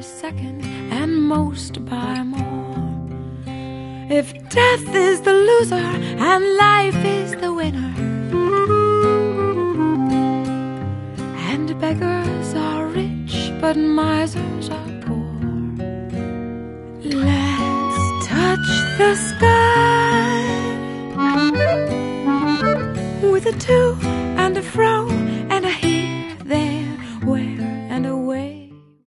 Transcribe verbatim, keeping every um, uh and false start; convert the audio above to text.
second and most by more. If death is the loser and life is the winner, and beggars are rich but misers are poor, let's touch the sky with a to and a fro